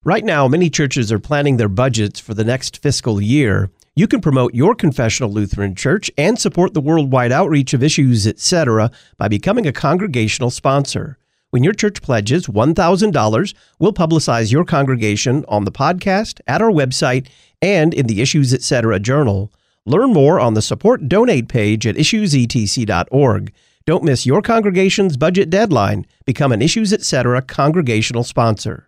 Right now, many churches are planning their budgets for the next fiscal year. You can promote your confessional Lutheran church and support the worldwide outreach of Issues, etc. by becoming a congregational sponsor. When your church pledges $1,000, we'll publicize your congregation on the podcast, at our website, and in the Issues, etc. journal. Learn more on the Support Donate page at issuesetc.org. Don't miss your congregation's budget deadline. Become an Issues, etc. congregational sponsor.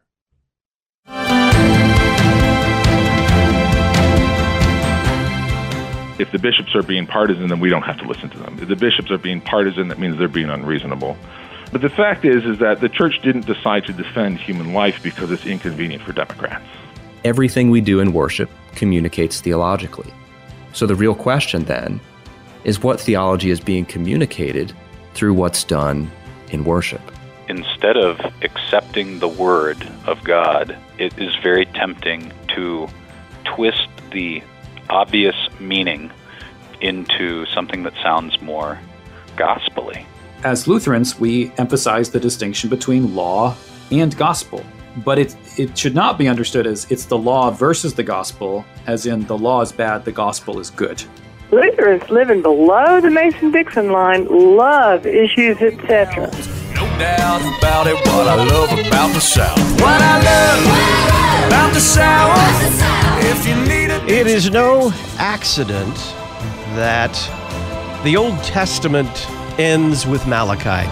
If the bishops are being partisan, then we don't have to listen to them. If the bishops are being partisan, that means they're being unreasonable. But the fact is that the church didn't decide to defend human life because it's inconvenient for Democrats. Everything we do in worship communicates theologically. So the real question then is what theology is being communicated through what's done in worship. Instead of accepting the word of God, it is very tempting to twist the obvious meaning into something that sounds more gospel-y. As Lutherans, we emphasize the distinction between law and gospel. But it should not be understood as it's the law versus the gospel, as in the law is bad, the gospel is good. Lutherans living below the Mason-Dixon line love Issues, etc. No doubt about it, what I love about the South. What I love about the South. If you need it is no accident that the Old Testament ends with Malachi.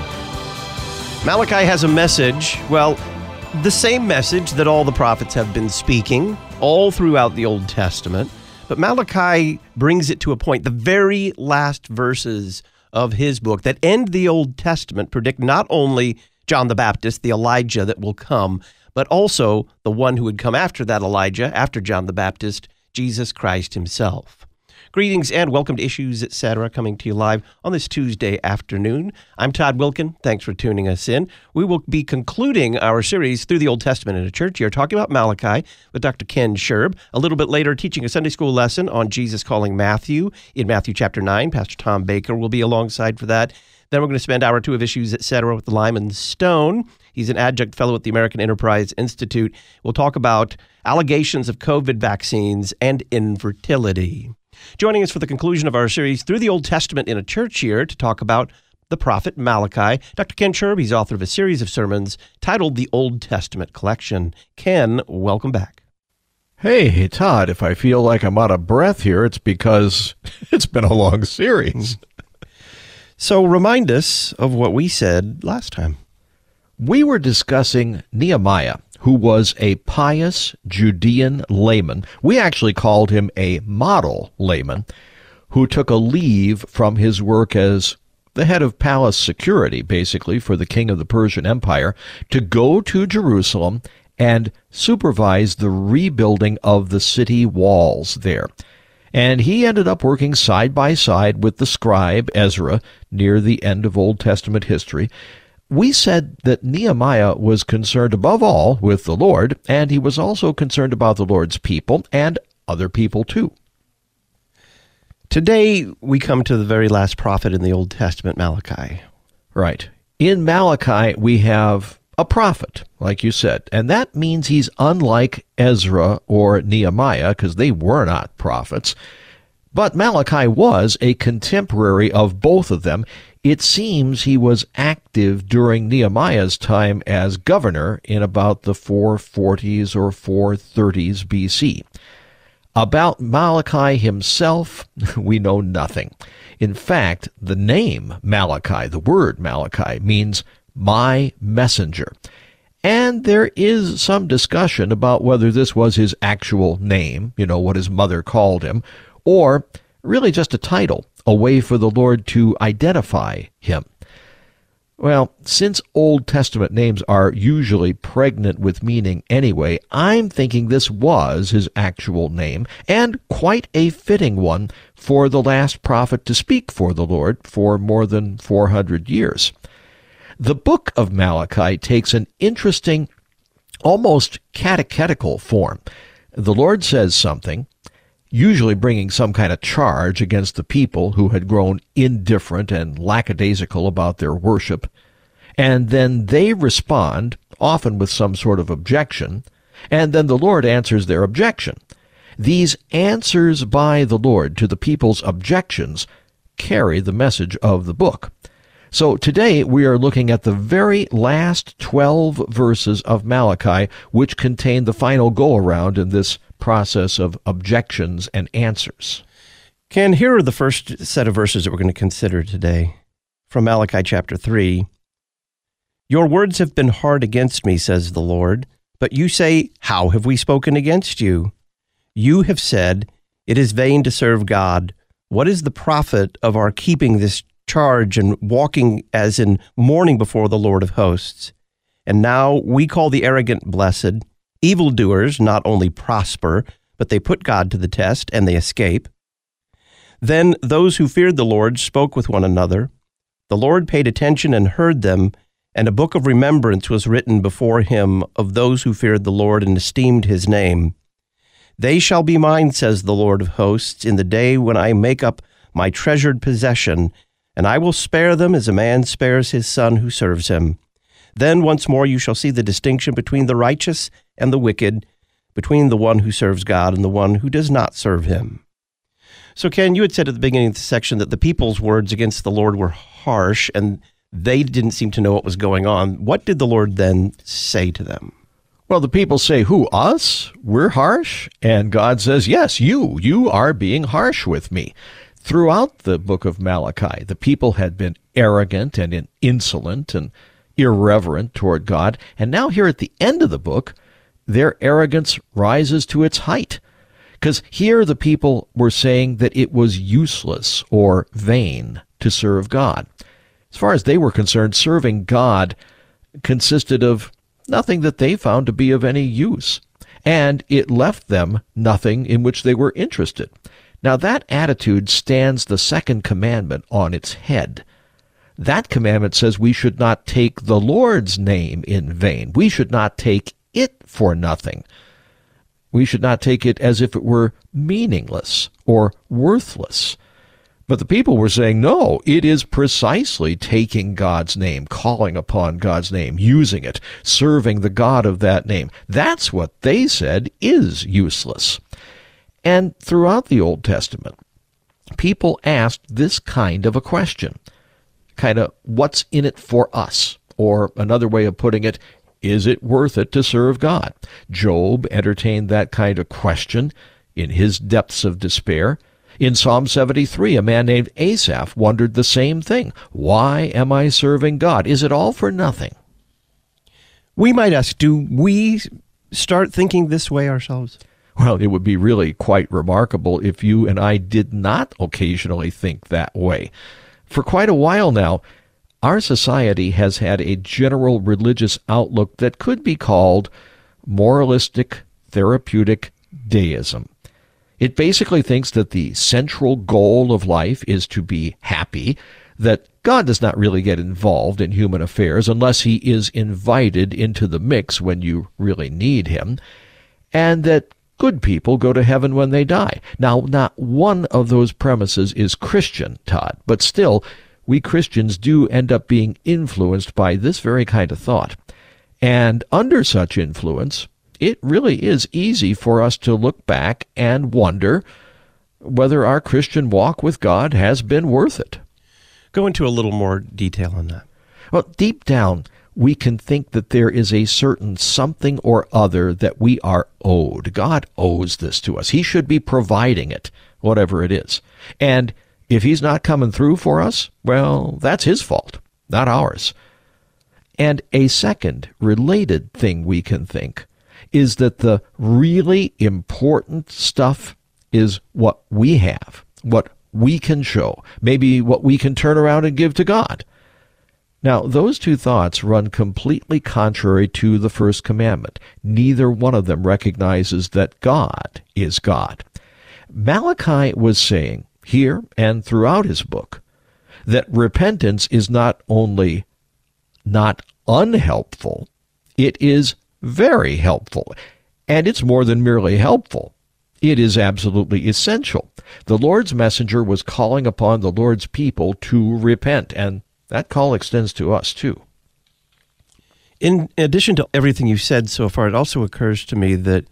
Malachi has a message, well, the same message that all the prophets have been speaking all throughout the Old Testament, but Malachi brings it to a point. The very last verses of his book that end the Old Testament predict not only John the Baptist, the Elijah that will come, but also the one who would come after that Elijah, after John the Baptist, Jesus Christ himself. Greetings and welcome to Issues, etc., coming to you live on this Tuesday afternoon. I'm Todd Wilkin. Thanks for tuning us in. We will be concluding our series through the Old Testament in a church here, talking about Malachi with Dr. Ken Scherb. A little bit later, teaching a Sunday school lesson on Jesus calling Matthew in Matthew chapter 9. Pastor Tom Baker will be alongside for that. Then we're going to spend hour two of Issues, etc. with Lyman Stone. He's an adjunct fellow at the American Enterprise Institute. We'll talk about allegations of COVID vaccines and infertility. Joining us for the conclusion of our series through the Old Testament in a church year to talk about the prophet Malachi, Dr. Ken Scherb. He's author of a series of sermons titled The Old Testament Collection. Ken, welcome back. Hey, Todd, if I feel like I'm out of breath here, it's because it's been a long series. So remind us of what we said last time. We were discussing Nehemiah, who was a pious Judean layman. We actually called him a model layman, who took a leave from his work as the head of palace security, basically, for the king of the Persian Empire, to go to Jerusalem and supervise the rebuilding of the city walls there. And he ended up working side by side with the scribe Ezra near the end of Old Testament history. We said that Nehemiah was concerned above all with the Lord, and he was also concerned about the Lord's people and other people too. Today, we come to the very last prophet in the Old Testament, Malachi. Right. In Malachi, we have a prophet, like you said, and that means he's unlike Ezra or Nehemiah, because they were not prophets. But Malachi was a contemporary of both of them. It seems he was active during Nehemiah's time as governor in about the 440s or 430s BC. About Malachi himself, we know nothing. In fact, the name Malachi, the word Malachi, means my messenger. And there is some discussion about whether this was his actual name, what his mother called him, or really just a title, a way for the Lord to identify him. Well, since Old Testament names are usually pregnant with meaning anyway, I'm thinking this was his actual name, and quite a fitting one for the last prophet to speak for the Lord for more than 400 years. The book of Malachi takes an interesting, almost catechetical form. The Lord says something, usually bringing some kind of charge against the people who had grown indifferent and lackadaisical about their worship. And then they respond, often with some sort of objection, And then the Lord answers their objection. These answers by the Lord to the people's objections carry the message of the book. So today we are looking at the very last 12 verses of Malachi, which contain the final go-around in this process of objections and answers. Ken, here are the first set of verses that we're going to consider today from Malachi chapter 3. Your words have been hard against me, says the Lord, but you say, how have we spoken against you? You have said, it is vain to serve God. What is the profit of our keeping this charge and walking as in mourning before the Lord of hosts? And now we call the arrogant blessed. Evildoers not only prosper, but they put God to the test, and they escape. Then those who feared the Lord spoke with one another. The Lord paid attention and heard them, and a book of remembrance was written before him of those who feared the Lord and esteemed his name. They shall be mine, says the Lord of hosts, in the day when I make up my treasured possession, and I will spare them as a man spares his son who serves him. Then once more you shall see the distinction between the righteous and the wicked, between the one who serves God and the one who does not serve him. So, Ken, you had said at the beginning of the section that the people's words against the Lord were harsh, and they didn't seem to know what was going on. What did the Lord then say to them? Well, the people say, who, us? We're harsh? And God says, yes, you are being harsh with me. Throughout the book of Malachi, the people had been arrogant and insolent and irreverent toward God. And now here at the end of the book, their arrogance rises to its height. Because here the people were saying that it was useless or vain to serve God. As far as they were concerned, serving God consisted of nothing that they found to be of any use. And it left them nothing in which they were interested. Now, that attitude stands the second commandment on its head. That commandment says we should not take the Lord's name in vain. We should not take it for nothing. We should not take it as if it were meaningless or worthless. But the people were saying, no, it is precisely taking God's name, calling upon God's name, using it, serving the God of that name. That's what they said is useless. And throughout the Old Testament, people asked this kind of a question, kind of, what's in it for us? Or another way of putting it, is it worth it to serve God? Job entertained that kind of question in his depths of despair. In Psalm 73, a man named Asaph wondered the same thing. Why am I serving God? Is it all for nothing? We might ask, do we start thinking this way ourselves? Well, it would be really quite remarkable if you and I did not occasionally think that way. For quite a while now, our society has had a general religious outlook that could be called moralistic, therapeutic deism. It basically thinks that the central goal of life is to be happy, that God does not really get involved in human affairs unless he is invited into the mix when you really need him, and that good people go to heaven when they die. Now, not one of those premises is Christian, Todd, but still, we Christians do end up being influenced by this very kind of thought. And under such influence, it really is easy for us to look back and wonder whether our Christian walk with God has been worth it. Go into a little more detail on that. Well, deep down, we can think that there is a certain something or other that we are owed. God owes this to us. He should be providing it, whatever it is. And if he's not coming through for us, well, that's his fault, not ours. And a second related thing we can think is that the really important stuff is what we have, what we can show, maybe what we can turn around and give to God. Now, those two thoughts run completely contrary to the first commandment. Neither one of them recognizes that God is God. Malachi was saying here and throughout his book that repentance is not only not unhelpful, it is very helpful. And it's more than merely helpful. It is absolutely essential. The Lord's messenger was calling upon the Lord's people to repent, and that call extends to us too. In addition to everything you've said so far, it also occurs to me that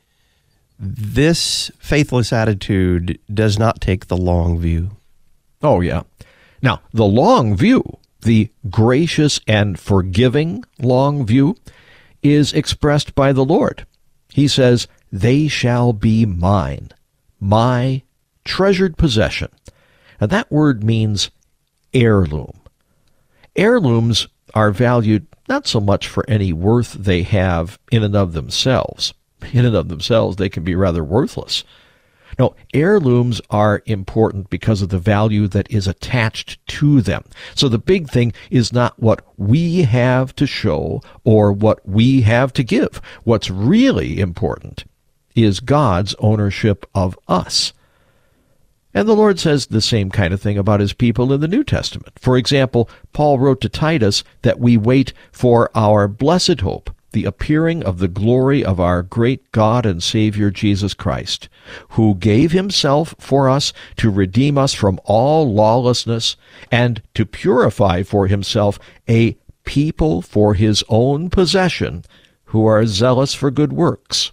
this faithless attitude does not take the long view. Oh, yeah. Now, the long view, the gracious and forgiving long view, is expressed by the Lord. He says, "They shall be mine, my treasured possession." And that word means heirloom. Heirlooms are valued not so much for any worth they have in and of themselves. In and of themselves, they can be rather worthless. No, heirlooms are important because of the value that is attached to them. So the big thing is not what we have to show or what we have to give. What's really important is God's ownership of us. And the Lord says the same kind of thing about his people in the New Testament. For example, Paul wrote to Titus that we wait for our blessed hope, the appearing of the glory of our great God and Savior Jesus Christ, who gave himself for us to redeem us from all lawlessness and to purify for himself a people for his own possession who are zealous for good works.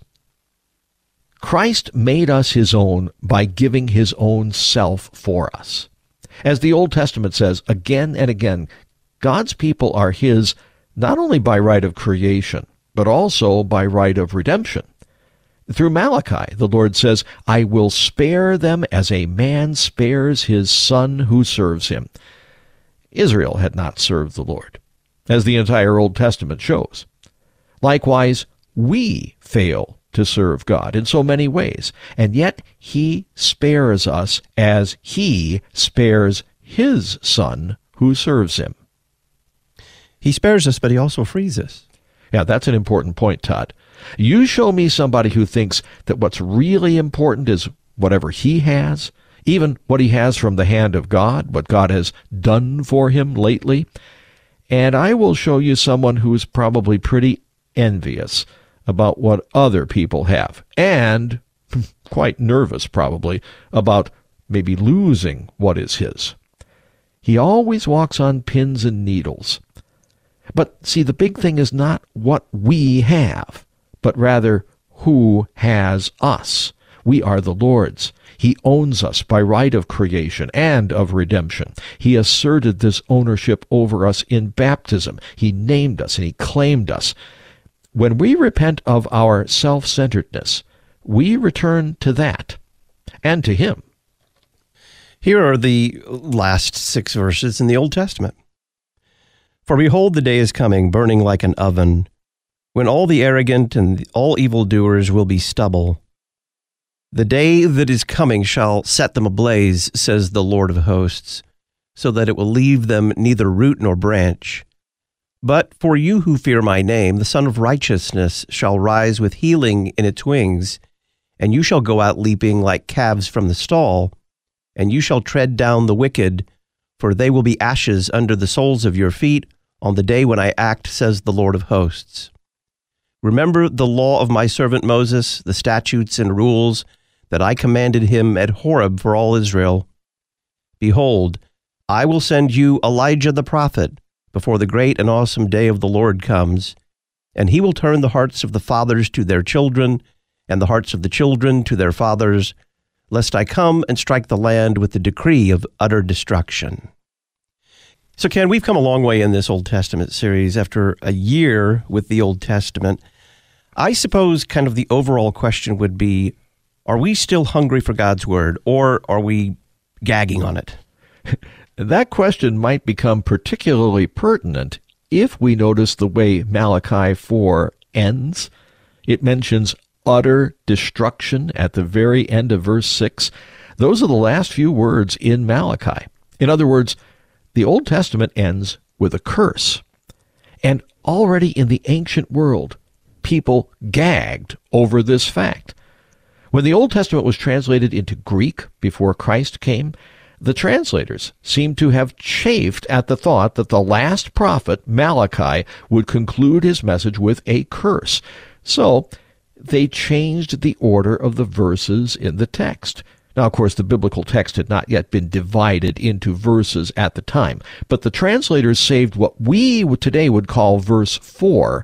Christ made us his own by giving his own self for us. As the Old Testament says again and again, God's people are his not only by right of creation, but also by right of redemption. Through Malachi, the Lord says, "I will spare them as a man spares his son who serves him." Israel had not served the Lord, as the entire Old Testament shows. Likewise, we fail to serve God in so many ways, and yet he spares us as he spares his son who serves him. He spares us, but he also frees us. Yeah, that's an important point, Todd. You show me somebody who thinks that what's really important is whatever he has, even what he has from the hand of God, what God has done for him lately, and I will show you someone who is probably pretty envious about what other people have, and quite nervous probably about maybe losing what is his. He always walks on pins and needles. But see, the big thing is not what we have, but rather who has us. We are the Lord's. He owns us by right of creation and of redemption. He asserted this ownership over us in baptism. He named us and he claimed us. When we repent of our self-centeredness, we return to that and to him. Here are the last 6 verses in the Old Testament. "For behold, the day is coming, burning like an oven, when all the arrogant and all evildoers will be stubble. The day that is coming shall set them ablaze, says the Lord of hosts, so that it will leave them neither root nor branch. But for you who fear my name, the Son of Righteousness shall rise with healing in its wings, and you shall go out leaping like calves from the stall, and you shall tread down the wicked, for they will be ashes under the soles of your feet on the day when I act, says the Lord of hosts. Remember the law of my servant Moses, the statutes and rules that I commanded him at Horeb for all Israel. Behold, I will send you Elijah the prophet before the great and awesome day of the Lord comes, and he will turn the hearts of the fathers to their children, and the hearts of the children to their fathers, lest I come and strike the land with the decree of utter destruction." So, Ken, we've come a long way in this Old Testament series. After a year with the Old Testament, I suppose kind of the overall question would be, are we still hungry for God's Word, or are we gagging on it? That question might become particularly pertinent if we notice the way Malachi 4 ends. It mentions utter destruction at the very end of verse 6. Those are the last few words in Malachi. In other words, the Old Testament ends with a curse. And already in the ancient world, people gagged over this fact. When the Old Testament was translated into Greek before Christ came, the translators seem to have chafed at the thought that the last prophet, Malachi, would conclude his message with a curse. So they changed the order of the verses in the text. Now, of course, the biblical text had not yet been divided into verses at the time, but the translators saved what we today would call verse 4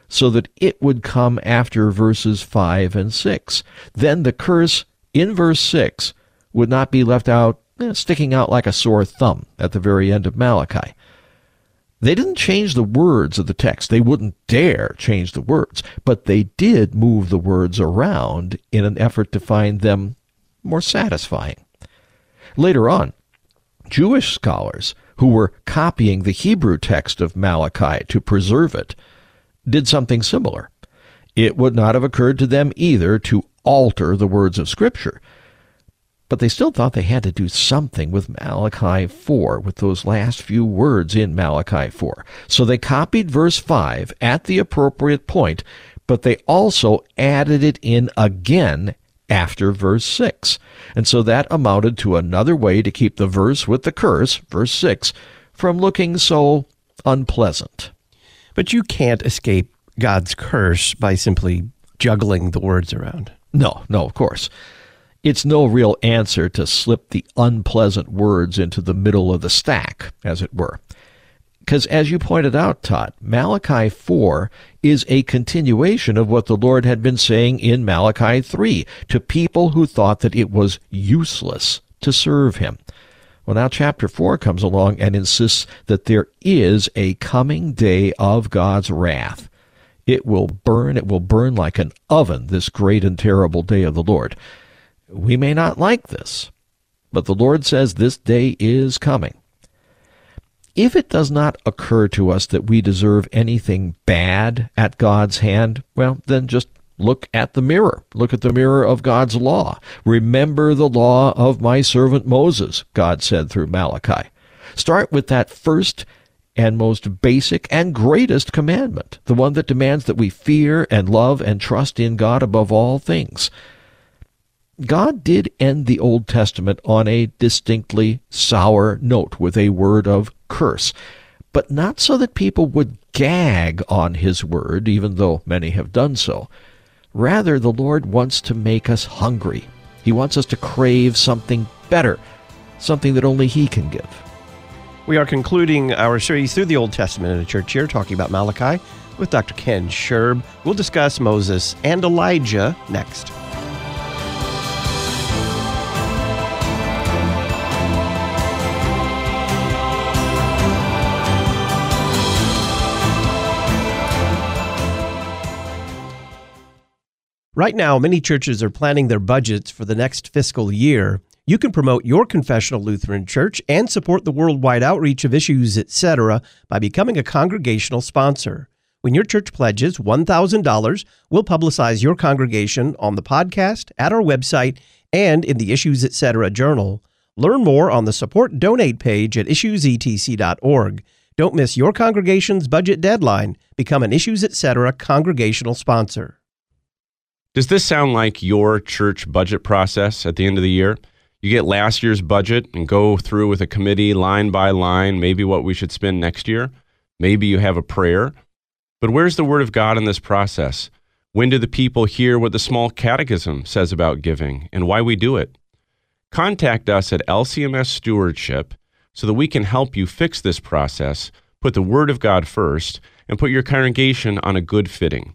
so that it would come after verses 5 and 6. Then the curse in verse 6 would not be left out, sticking out like a sore thumb at the very end of Malachi. They didn't change the words of the text. They wouldn't dare change the words, but they did move the words around in an effort to find them more satisfying. Later on, Jewish scholars who were copying the Hebrew text of Malachi to preserve it did something similar. It would not have occurred to them either to alter the words of Scripture, but they still thought they had to do something with Malachi 4, with those last few words in Malachi 4. So they copied verse 5 at the appropriate point, but they also added it in again after verse 6. And so that amounted to another way to keep the verse with the curse, verse 6, from looking so unpleasant. But you can't escape God's curse by simply juggling the words around. No, of course. It's no real answer to slip the unpleasant words into the middle of the stack, as it were. Because as you pointed out, Todd, Malachi 4 is a continuation of what the Lord had been saying in Malachi 3 to people who thought that it was useless to serve him. Well, now chapter 4 comes along and insists that there is a coming day of God's wrath. It will burn like an oven, this great and terrible day of the Lord. We may not like this, but the Lord says this day is coming. If it does not occur to us that we deserve anything bad at God's hand, well, then just look at the mirror. Look at the mirror of God's law. Remember the law of my servant Moses, God said through Malachi. Start with that first and most basic and greatest commandment, the one that demands that we fear and love and trust in God above all things. God did end the Old Testament on a distinctly sour note with a word of curse, but not so that people would gag on his word, even though many have done so. Rather, the Lord wants to make us hungry. He wants us to crave something better, something that only he can give. We are concluding our series through the Old Testament in a church here, talking about Malachi with Dr. Ken Scherb. We'll discuss Moses and Elijah next. Right now, many churches are planning their budgets for the next fiscal year. You can promote your confessional Lutheran church and support the worldwide outreach of Issues, etc. by becoming a congregational sponsor. When your church pledges $1,000, we'll publicize your congregation on the podcast, at our website, and in the Issues, etc. journal. Learn more on the Support Donate page at issuesetc.org. Don't miss your congregation's budget deadline. Become an Issues, etc. congregational sponsor. Does this sound like your church budget process at the end of the year? You get last year's budget and go through with a committee line by line, maybe what we should spend next year. Maybe you have a prayer. But where's the Word of God in this process? When do the people hear what the small catechism says about giving and why we do it? Contact us at LCMS Stewardship so that we can help you fix this process, put the Word of God first, and put your congregation on a good footing.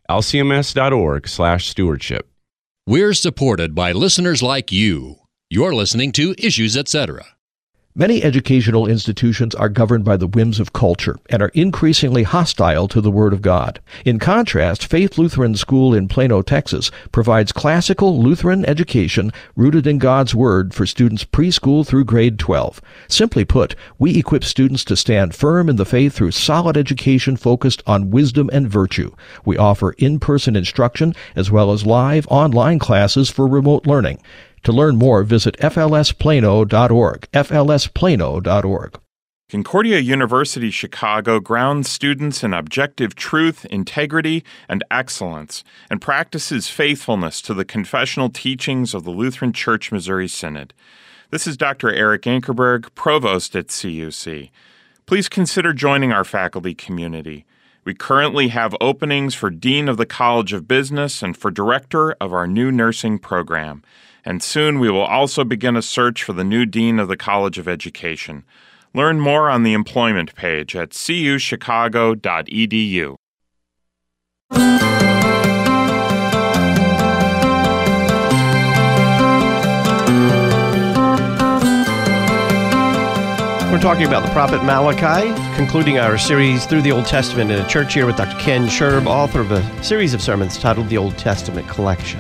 lcms.org/stewardship. We're supported by listeners like you. You're listening to Issues, etc. Many educational institutions are governed by the whims of culture and are increasingly hostile to the Word of God. In contrast, Faith Lutheran School in Plano, Texas, provides classical Lutheran education rooted in God's Word for students preschool through grade 12. Simply put, we equip students to stand firm in the faith through solid education focused on wisdom and virtue. We offer in-person instruction as well as live online classes for remote learning. To learn more, visit flsplano.org, flsplano.org. Concordia University Chicago grounds students in objective truth, integrity, and excellence, and practices faithfulness to the confessional teachings of the Lutheran Church Missouri Synod. This is Dr. Eric Ankerberg, Provost at CUC. Please consider joining our faculty community. We currently have openings for Dean of the College of Business and for Director of our new nursing program. And soon we will also begin a search for the new Dean of the College of Education. Learn more on the employment page at cuchicago.edu. We're talking about the prophet Malachi, concluding our series through the Old Testament in a church here with Dr. Ken Sherb, author of a series of sermons titled The Old Testament Collection.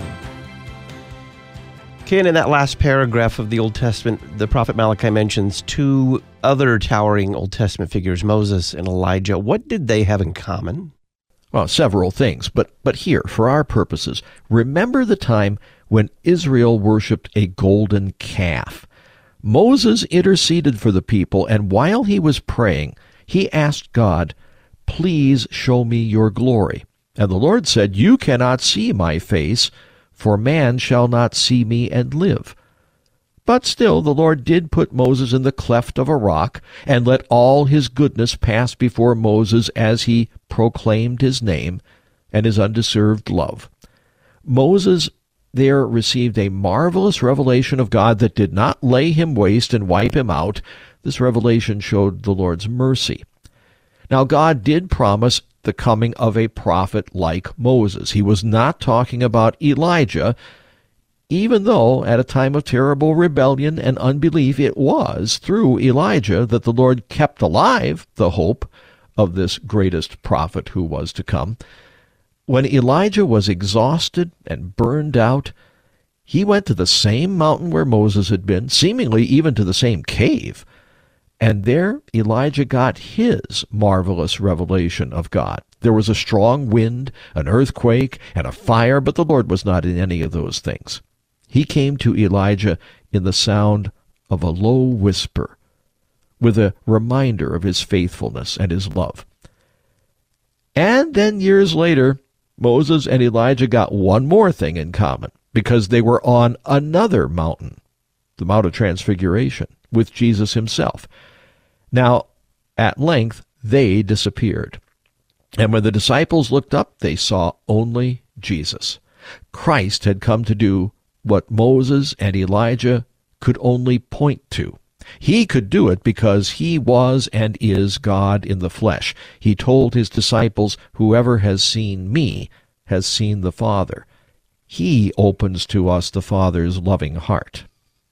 Ken, in that last paragraph of the Old Testament, the prophet Malachi mentions two other towering Old Testament figures, Moses and Elijah. What did they have in common? Well, several things, but here, for our purposes, remember the time when Israel worshipped a golden calf. Moses interceded for the people, and while he was praying, he asked God, "Please show me your glory." And the Lord said, "You cannot see my face, for man shall not see me and live." But still the Lord did put Moses in the cleft of a rock, and let all his goodness pass before Moses as he proclaimed his name and his undeserved love. Moses there received a marvelous revelation of God that did not lay him waste and wipe him out. This revelation showed the Lord's mercy. Now, God did promise the coming of a prophet like Moses. He was not talking about Elijah, even though at a time of terrible rebellion and unbelief, it was through Elijah that the Lord kept alive the hope of this greatest prophet who was to come. When Elijah was exhausted and burned out, he went to the same mountain where Moses had been, seemingly even to the same cave. And there Elijah got his marvelous revelation of God. There was a strong wind, an earthquake, and a fire, but the Lord was not in any of those things. He came to Elijah in the sound of a low whisper, with a reminder of his faithfulness and his love. And then years later, Moses and Elijah got one more thing in common, because they were on another mountain, the Mount of Transfiguration, with Jesus himself. Now, at length, they disappeared. And when the disciples looked up, they saw only Jesus. Christ had come to do what Moses and Elijah could only point to. He could do it because he was and is God in the flesh. He told his disciples, "Whoever has seen me has seen the Father." He opens to us the Father's loving heart.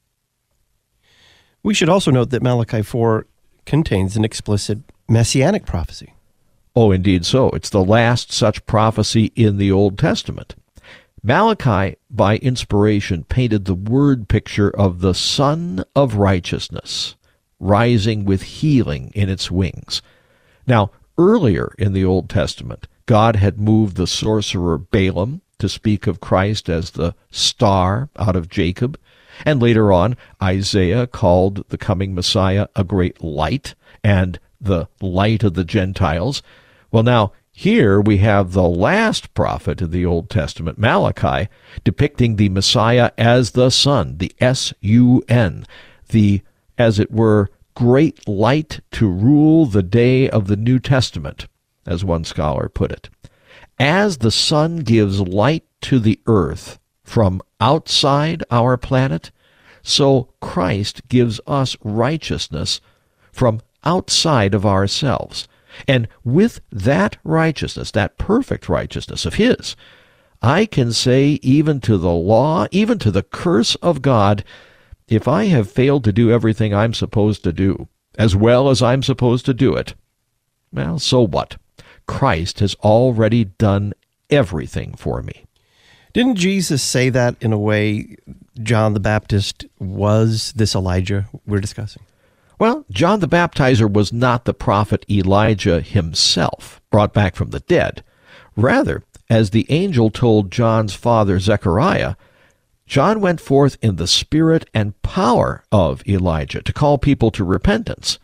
We should also note that Malachi 4 contains an explicit messianic prophecy. Oh, indeed so. It's the last such prophecy in the Old Testament. Malachi, by inspiration, painted the word picture of the Son of Righteousness, rising with healing in its wings. Now, earlier in the Old Testament, God had moved the sorcerer Balaam to speak of Christ as the star out of Jacob, and later on, Isaiah called the coming Messiah a great light, and the light of the Gentiles. Well, now, here we have the last prophet of the Old Testament, Malachi, depicting the Messiah as the Son, the S-U-N, the, as it were, great light to rule the day of the New Testament, as one scholar put it. As the sun gives light to the earth from outside our planet, so Christ gives us righteousness from outside of ourselves. And with that righteousness, that perfect righteousness of his, I can say even to the law, even to the curse of God, if I have failed to do everything I'm supposed to do, as well as I'm supposed to do it, well, so what? Christ has already done everything for me. Didn't Jesus say that in a way John the Baptist was this Elijah we're discussing? Well, John the Baptizer was not the prophet Elijah himself, brought back from the dead. Rather, as the angel told John's father Zechariah, John went forth in the spirit and power of Elijah to call people to repentance.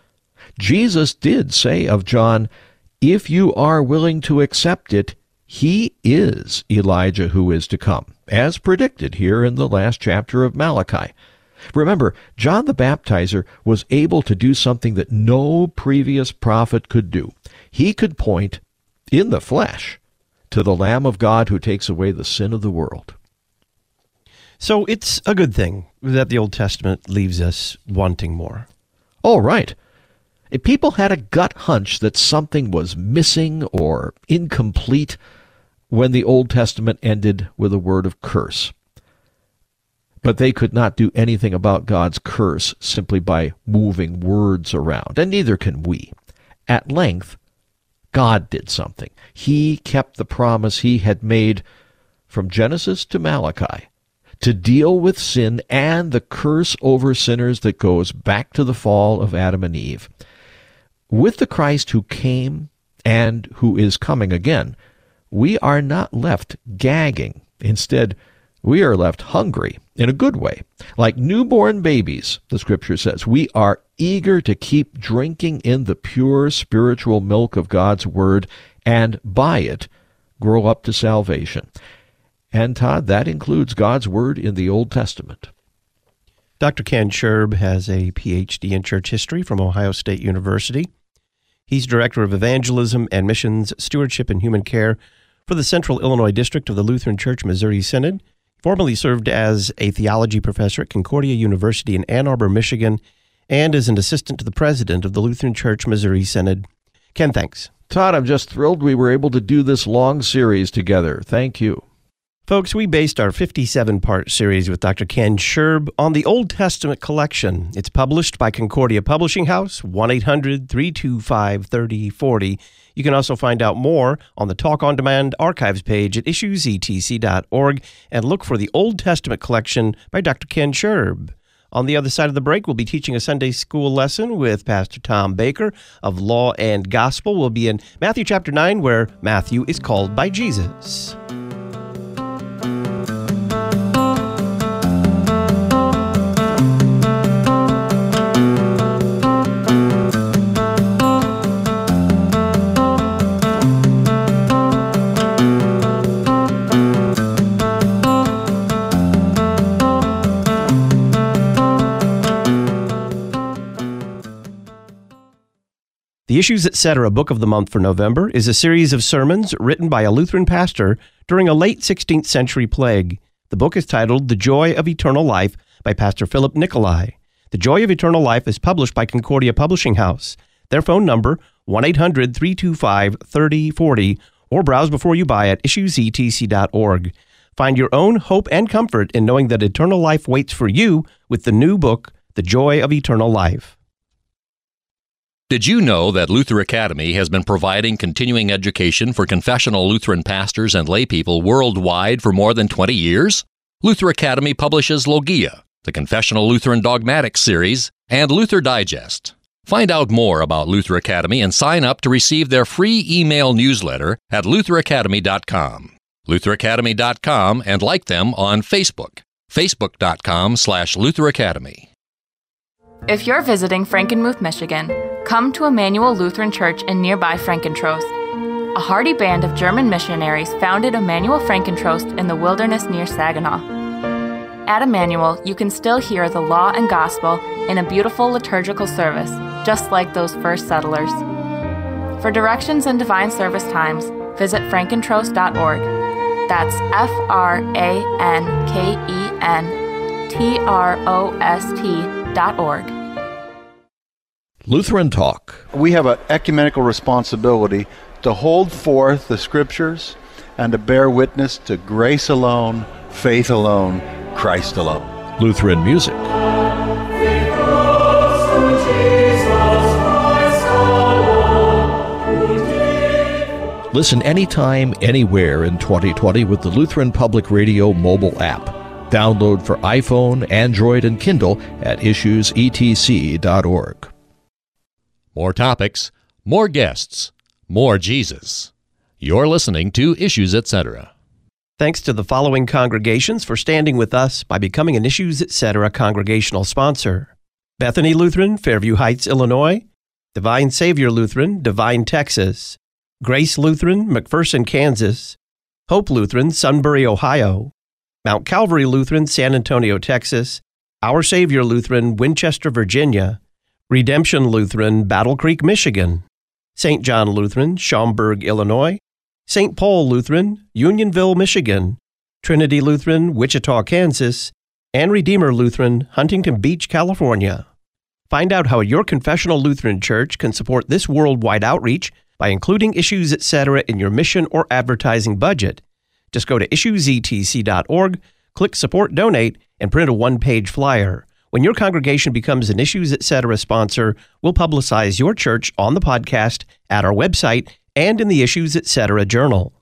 Jesus did say of John, "If you are willing to accept it, he is Elijah who is to come," as predicted here in the last chapter of Malachi. Remember, John the Baptizer was able to do something that no previous prophet could do. He could point, in the flesh, to the Lamb of God who takes away the sin of the world. So it's a good thing that the Old Testament leaves us wanting more. Oh, right. If people had a gut hunch that something was missing or incomplete, when the Old Testament ended with a word of curse. But they could not do anything about God's curse simply by moving words around, and neither can we. At length, God did something. He kept the promise he had made from Genesis to Malachi to deal with sin and the curse over sinners that goes back to the fall of Adam and Eve. With the Christ who came and who is coming again, we are not left gagging. Instead, we are left hungry in a good way. Like newborn babies, the Scripture says, we are eager to keep drinking in the pure spiritual milk of God's Word and by it grow up to salvation. And Todd, that includes God's Word in the Old Testament. Dr. Ken Scherb has a Ph.D. in church history from Ohio State University. He's Director of Evangelism and Missions Stewardship and Human Care for the Central Illinois District of the Lutheran Church Missouri Synod. Formerly served as a theology professor at Concordia University in Ann Arbor, Michigan, and is an assistant to the president of the Lutheran Church Missouri Synod. Ken, thanks. Todd, I'm just thrilled we were able to do this long series together. Thank you. Folks, we based our 57-part series with Dr. Ken Scherb on the Old Testament collection. It's published by Concordia Publishing House, 1-800-325-3040. You can also find out more on the Talk On Demand archives page at issuesetc.org and look for the Old Testament collection by Dr. Ken Scherb. On the other side of the break, we'll be teaching a Sunday school lesson with Pastor Tom Baker of Law and Gospel. We'll be in Matthew chapter 9, where Matthew is called by Jesus. The Issues Etc. Book of the Month for November is a series of sermons written by a Lutheran pastor during a late 16th century plague. The book is titled The Joy of Eternal Life by Pastor Philip Nicolai. The Joy of Eternal Life is published by Concordia Publishing House. Their phone number, 1-800-325-3040, or browse before you buy at issuesetc.org. Find your own hope and comfort in knowing that eternal life waits for you with the new book, The Joy of Eternal Life. Did you know that Luther Academy has been providing continuing education for confessional Lutheran pastors and laypeople worldwide for more than 20 years? Luther Academy publishes Logia, the Confessional Lutheran Dogmatics series, and Luther Digest. Find out more about Luther Academy and sign up to receive their free email newsletter at lutheracademy.com. lutheracademy.com, and like them on Facebook, facebook.com/Luther Academy. If you're visiting Frankenmuth, Michigan, come to Emmanuel Lutheran Church in nearby Frankentrost. A hardy band of German missionaries founded Emmanuel Frankentrost in the wilderness near Saginaw. At Emmanuel, you can still hear the law and gospel in a beautiful liturgical service, just like those first settlers. For directions and divine service times, visit frankentrost.org. That's FrankenTrost.org. Lutheran Talk. We have an ecumenical responsibility to hold forth the Scriptures and to bear witness to grace alone, faith alone, Christ alone. Lutheran music. Listen anytime, anywhere in 2020 with the Lutheran Public Radio mobile app. Download for iPhone, Android, and Kindle at issuesetc.org. More topics, more guests, more Jesus. You're listening to Issues Etc. Thanks to the following congregations for standing with us by becoming an Issues Etc. congregational sponsor: Bethany Lutheran, Fairview Heights, Illinois; Divine Savior Lutheran, Devine, Texas; Grace Lutheran, McPherson, Kansas; Hope Lutheran, Sunbury, Ohio; Mount Calvary Lutheran, San Antonio, Texas; Our Savior Lutheran, Winchester, Virginia; Redemption Lutheran, Battle Creek, Michigan; St. John Lutheran, Schaumburg, Illinois; St. Paul Lutheran, Unionville, Michigan; Trinity Lutheran, Wichita, Kansas; and Redeemer Lutheran, Huntington Beach, California. Find out how your confessional Lutheran church can support this worldwide outreach by including Issues Etc. in your mission or advertising budget. Just go to issuesetc.org, click Support Donate, and print a one-page flyer. When your congregation becomes an Issues Etc. sponsor, we'll publicize your church on the podcast, at our website, and in the Issues Etc. Journal.